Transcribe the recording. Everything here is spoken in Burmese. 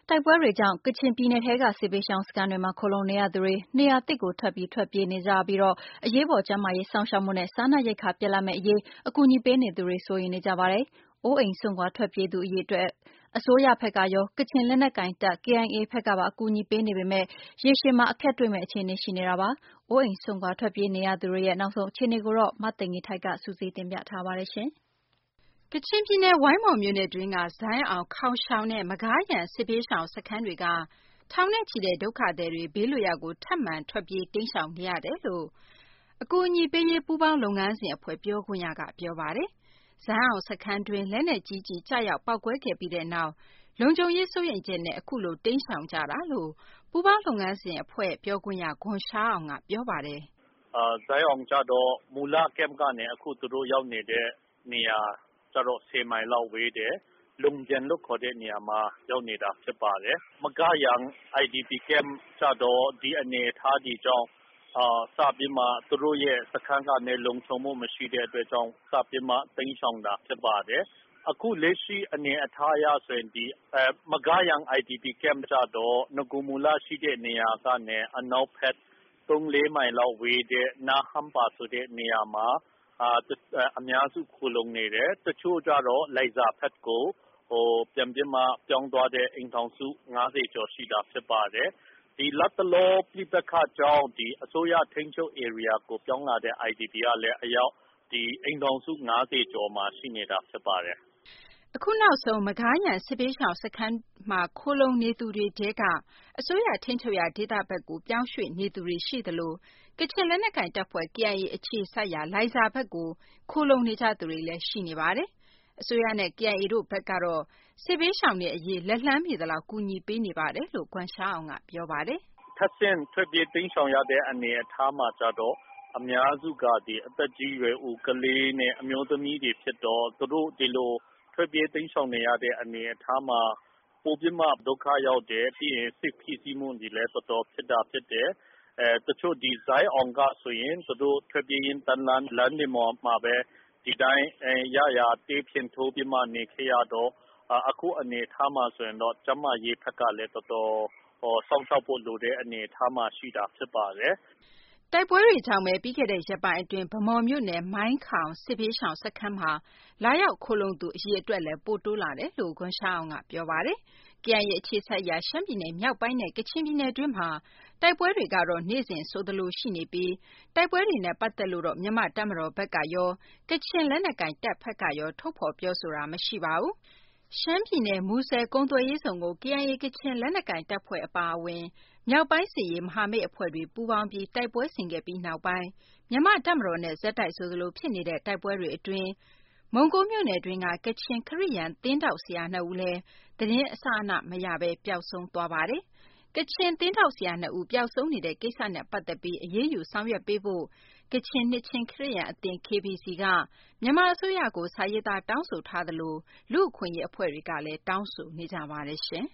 တိုက်ပွဲတွေကြောင့်ကချင်ပြည်နယ်ထဲကစစ်ဘေးရှောင်စခန်းတွေမှာခိုလှုံနေရသူတွေနေရာသစ်ကိုထပ်ပြီးထွက်ပြေးနေကြပြီးအရေးပေါ်ကျန်းမာရေးစောင့်ရှောက်မှုနဲ့စားနပ်ရိက္ခာပြတ်လတ်မယ့်အရေးအကူအညီပေးနေသူတွေစိုးရိမ်နေကြပါတယ်။အိုးအိမ်စွန့်ခွာထွက်ပြေးသူအရေအတွက်အစိုးရဘက်ကရောကချင်လက်နက်ကိုင်တပ် KIA ဘက်ကပါအကူအညီပေးနေပေမဲ့ရေရှည်မှာအခက်တွေ့မယ့်အခြေအနေရှိနေတာပါ။အိုးအိမ်စွန့်ခွာထွက်ပြေးနေရသူတွေရဲ့နောက်ဆုံးအခြေအနေကိုမသိင်္ဂီထိုက်ကစုစည်းတင်ပြထားပါတယ်။ကချင်ပြည်နယ်ဝိုင်းမော်မြို့နယ်တွင်းကဇိုင်းအောင်ခေါင်ရှောင်နဲ့မဂါးရန်စစ်ဘေးရှောင်စခန်းတွေကထောင်နဲ့ချီတဲ့ဒုက္ခသည်တွေဘေးလွတ်ရာကိုထပ်မံထွက်ပြေးတိမ်းရှောင်နေရတယ်လို့အကူအညီပေးရေးပူးပေါင်းလုပ်ငန်းစဉ်အဖွဲ့ပြောခွင့်ရကပြောပါတယ်။ဇိုင်းအောင်စခန်းတွင်းလက်နက်ကြီးကျရောက်ပောက်ကွဲခဲ့ပြီးတဲ့နောက်လုံခြုံရေးစိုးရိမ်ချက်နဲ့အခုလိုတိမ်းရှောင်ကြတာလို့ပူးပေါင်းလုပ်ငန်းစဉ်အဖွဲ့ပြောခွင့်ရခွန်ရှားအောင်ကပြောပါတယ်။ဇိုင်းအောင်ကျတော့မူလကမ်ကနေအခုသူတို့ရောက်နေတဲ့နေရာကျတော့10 မိုင်လောက်ဝေးတယ်။လုံပြန်လို့ခေါ်တဲ့နေရာမှာရောက်နေတာဖြစ်ပါတယ်။မဂါယန် IDP camp ကျတော့ဒီအနေအထားဒီကြောင့်စပြီးမှသူတို့ရဲ့စခန်းကနေလုံခြုံမှုမရှိတဲ့အတွက်ကြောင့်စပြီးမှတိမ်းရှောင်တာဖြစ်ပါတယ်။အခုလက်ရှိအနေအထားအရဆိုရင်ဒီမဂါယန် IDP camp ကျတော့ငကူမူလရှိတဲ့နေရာကနေအနောက်ဘက်3-4 မိုင်လောက်ဝေးတဲ့နာဟမ်ပါဆိုတဲ့နေရာမှာအများစုခိုလုံနေတယ်တချို့ကြတော့လိုက်ဇာဖက်ကိုပြန်ပြီးမှပြောင်းသွားတဲ့အိမ်ထောင်စု90ကျော်ရှိတာဖြစ်ပါတယ်ဒီလတ်တလောပြိပခါကြောင့်ဒီအစိုးရထိန်းချုပ် area ကိုပြောင်းလာတဲ့ IDP ကလည်းအယောက်ဒီအိမ်ထောင်စု90ကျော်မှာရှိနေတာဖြစ်ပါတယ်အခုနောက်ဆုံးမဂါးရန်စစ်ဘေးရှောင်စခန်းမှာခိုလုံနေသူတွေထဲကအစိုးရထိန်းချုပ်ရာဒေသဘက်ကိုပြောင်းရွှေ့နေသူတွေရှိသလိုကချင်လက်နက်ကိုင်တပ်ဖွဲ့ KIA အခြေစိုက်ရာလိုင်ဇာဘက်ကိုခိုလုံနေကြသူတွေလည်းရှိနေပါတယ်။အစိုးရနဲ့ KIA တို့ဘက်ကတော့စစ်ဘေးရှောင်တွေအရေးလက်လှမ်းမီသလောက်ကူညီပေးနေပါတယ်လို့ခွန်ရှားအောင်ကပြောပါတယ်။ထပ်ဆင့်ထွက်ပြေးတိမ်းရှောင်ရတဲ့အနေအထားမှာကြတော့အများစုကဒီအသက်ကြီးရွယ်ဦးကလေးနဲ့အမျိုးသမီးတွေဖြစ်တော့သူတို့ဒီလိုထွက်ပြေးတိမ်းရှောင်နေရတဲ့အနေအထားမှာပိုပြီးမှဒုက္ခရောက်တယ်ပြီးရင်စစ်ဖိစီးမှုတွေလည်းတော်တော်ဖြစ်တယ်တချို့ဒီဇိုင်းအောင်ကဆိုရင်သူတို့ထွက်ပြေးရင်တန်လန်းတွေမှာပဲဒီတိုင်းရတေးဖြင်ထိုးပြီးမှနေခဲ့ရတော့အခုအနေထားမှာဆိုရင်တော့ကျမရေးဖက်ကလည်းတော်တော်စောင့်ရှောက်ဖို့လိုတဲ့အနေအထားမှာရှိတာဖြစ်ပါတယ်တိုက်ပွဲတွေကြောင့်ပဲပြီးခဲ့တဲ့ရက်ပိုင်းအတွင်းဗမော်မြို့နယ်မိုင်းခေါင်စစ်ဘေးရှောင်စခန်းမှာလာရောက်ခိုလုံသူအရေအတွက်လည်းပိုတိုးလာတယ်လို့ခွန်ရှားအောင်ကပြောပါတယ်။ KIA အခြေစိုက်ရာရှမ်းပြည်နယ်မြောက်ပိုင်းနဲ့ကချင်ပြည်နယ်တွင်းမှာတိုက်ပွဲတွေကတော့နေ့စဉ်ဆိုသလိုရှိနေပြီးတိုက်ပွဲတွေနဲ့ပတ်သက်လို့တော့မြန်မာ့တပ်မတော်ဘက်ကရောကချင်လက်နက်ကိုင်တပ်ဘက်ကရောထုတ်ဖော်ပြောဆိုတာမရှိပါဘူး။ရှမ်းပြည်နယ်မူဆယ်ကုန်သွယ်ရေးဇုန်ကို KIA ကချင်လက်နက်ကိုင်တပ်ဖွဲ့အပါအဝင်မြောက်ပိုင်းစစ်ရေးမဟာမိတ်အဖွဲ့တွေပူးပေါင်းပြီးတိုက်ပွဲဆင်ခဲ့ပြီးနောက်ပိုင်းမြန်မာ့တပ်မတော်နဲ့ဆက်တိုက်ဆိုသလိုဖြစ်နေတဲ့တိုက်ပွဲတွေအတွင်းမုံကိုးမြို့နယ်တွင်းကကချင်ခရစ်ယာန်သင်းထောက်ဆရာ2ဦးလည်းသတင်းအစအနမရဘဲပျောက်ဆုံးသွားပါတယ်။ကချင်သင်းထောက်ဆရာ2ဦးပျောက်ဆုံးနေတဲ့ကိစ္စနဲ့ပတ်သက်ပြီးအရေးယူဆောင်ရွက်ပေးဖို့ကချင်နှစ်ချင်းခရစ်ယာန်အသင်း KBC ကမြန်မာအစိုးရကိုစာရေးသားတောင်းဆိုထားသလိုလူ့အခွင့်အရေးအဖွဲ့တွေကလည်းတောင်းဆိုနေကြပါတယ်ရှင်